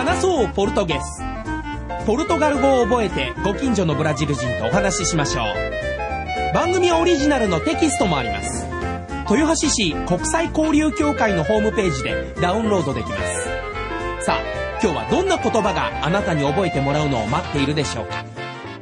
話そうポルトゲス。ポルトガル語を覚えてご近所のブラジル人とお話ししましょう。番組オリジナルのテキストもあります。豊橋市国際交流協会のホームページでダウンロードできます。さあ、今日はどんな言葉があなたに覚えてもらうのを待っているでしょうか。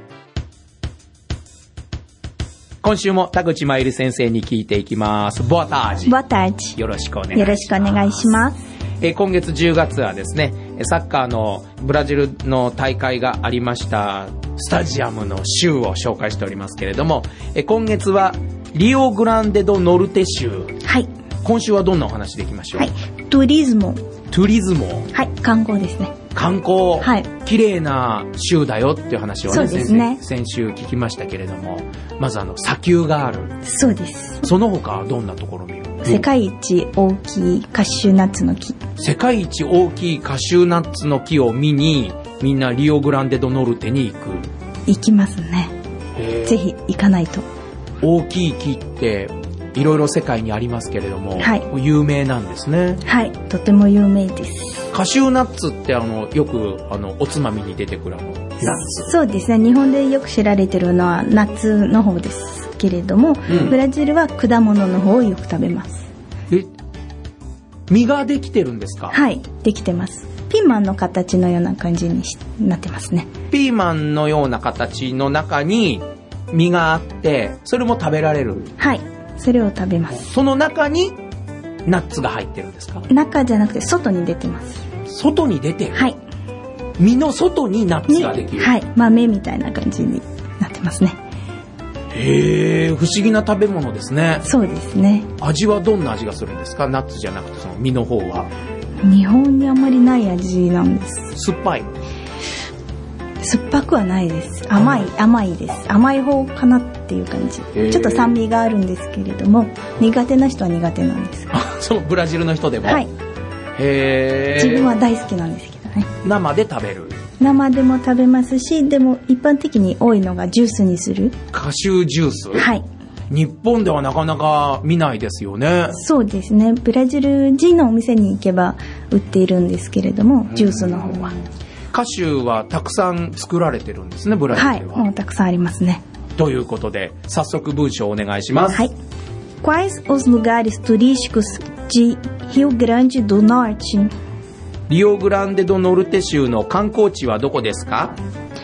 今週も田口真由里先生に聞いていきます。ボアタージ。 Boa tarde。 よろしくお願いします。 よろしくお願いします。 今月10月はですね、サッカーのブラジルの大会がありましたスタジアムの州を紹介しておりますけれども、今月はリオグランデドノルテ州。 はい。 今週はどんなお話でいきましょう。 はい。トゥリズモ。 トゥリズモ。 はい。観光ですね。 観光。 はい。 綺麗な州だよっていう話をね、 そうですね。 先週聞きましたけれども、まず砂丘がある。 そうです。 その他はどんなところを見る？ 世界一大きいカシューナッツの木。 世界一大きいカシューナッツの木を見に、みんなリオグランデドノルテに行く。 行きますね。ぜひ行かないと。 大きい木っていろいろ世界にありますけれども、はい、有名なんですね。 はい、とても有名です。 カシューナッツってよくおつまみに出てくるナッツ。 そうですね。日本でよく知られてるのはナッツの方ですけれども、ブラジルは果物の方をよく食べます。 実ができてるんですか？ はい、できてます。ピーマンの形のような感じになってますね。 ピーマンのような形の中に実があって、それも食べられる？ はい、それを食べます。 その中にナッツが入ってるんですか？ 中じゃなくて外に出てます。 外に出てる？ はい。 実の外にナッツができる？ はい、豆みたいな感じになってますね。 へー、不思議な食べ物ですね。 そうですね。 味はどんな味がするんですか？ナッツじゃなくてその実の方は。 日本にあまりない味なんです。 酸っぱい？ 酸っぱくはないです。甘いです。甘い方かなっていう感じ。ちょっと酸味があるんですけれども、苦手な人は苦手なんです。 そのブラジルの人でも？ はい。 へー。 自分は大好きなんですけどね。 生で食べる？ 生でも食べますし、でも一般的に多いのがジュースにする。 カシュージュース？ はい。 日本ではなかなか見ないですよね。 そうですね。ブラジル人のお店に行けば売っているんですけれども、ジュースの方は。 カシューはたくさん作られてるんですね、ブラジルでは。 はい、もうたくさんありますね。 ということで、早速文章をお願いします。 はい。Quais os lugares turísticos de Rio Grande do Norte? リオグランデドノルテ州の観光地はどこですか？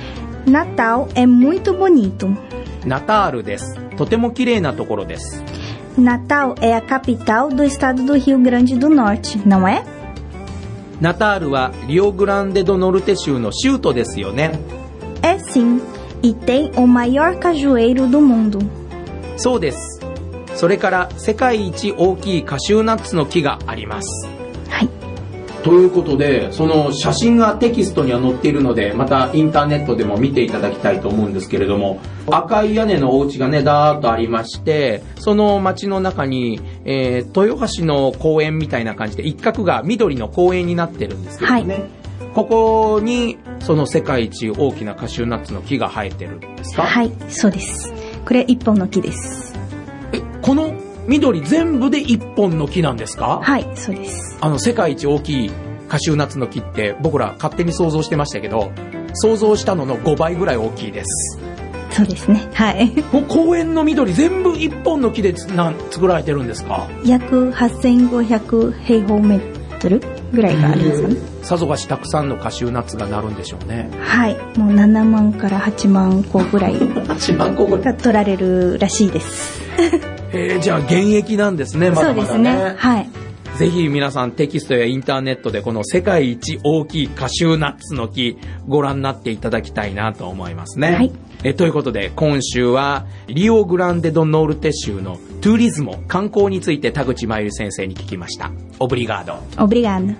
Natal é muito bonito. ナタールです。とても綺麗なところです。 Natal é a capital do estado do Rio Grande do Norte, não é? ナタールはリオグランデドノルテ州の州都ですよね。 É sim, e tem o maior cajueiro do mundo. そうです。それから世界一大きいカシューナッツの木があります。 はい。 ということで、その写真がテキストには載っているので、またインターネットでも見ていただきたいと思うんですけれども、赤い屋根のお家がね、だーっとありまして、その街の中に、豊橋の公園みたいな感じで、一角が緑の公園になってるんですけどね。はい、ここに、その世界一大きなカシューナッツの木が生えてるんですか？ はい、そうです。これ一本の木です。 この緑全部で一本の木なんですか？ はい、そうです。 世界一大きいカシューナッツの木って僕ら勝手に想像してましたけど、想像したのの5倍ぐらい大きいです。 そうですね。はい。 公園の緑全部一本の木で作られてるんですか？ 約8500平方メートルぐらいがありますかね。 さぞかしたくさんのカシューナッツがなるんでしょうね。 はい。もう7万から8万個ぐらい 8万個ぐらい取られるらしいです。 じゃあ現役なんですね、まだまだね。 そうですね。はい。 ぜひ皆さんテキストやインターネットでこの世界一大きいカシューナッツの木ご覧になっていただきたいなと思いますね。はい。ということで今週はリオグランデドノルテ州のトゥーリズモ観光について田口真由里先生に聞きました。オブリガード。 オブリガード。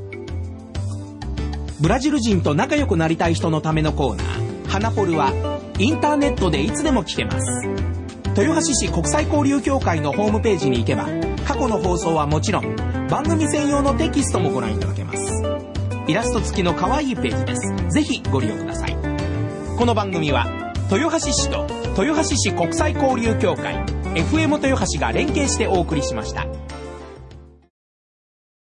ブラジル人と仲良くなりたい人のためのコーナーハナポルはインターネットでいつでも聞けます。豊橋市国際交流協会のホームページに行けば過去の放送はもちろん番組専用のテキストもご覧いただけます。イラスト付きの可愛いページです。ぜひご利用ください。この番組は豊橋市と豊橋市国際交流協会 FM 豊橋が連携してお送りしました。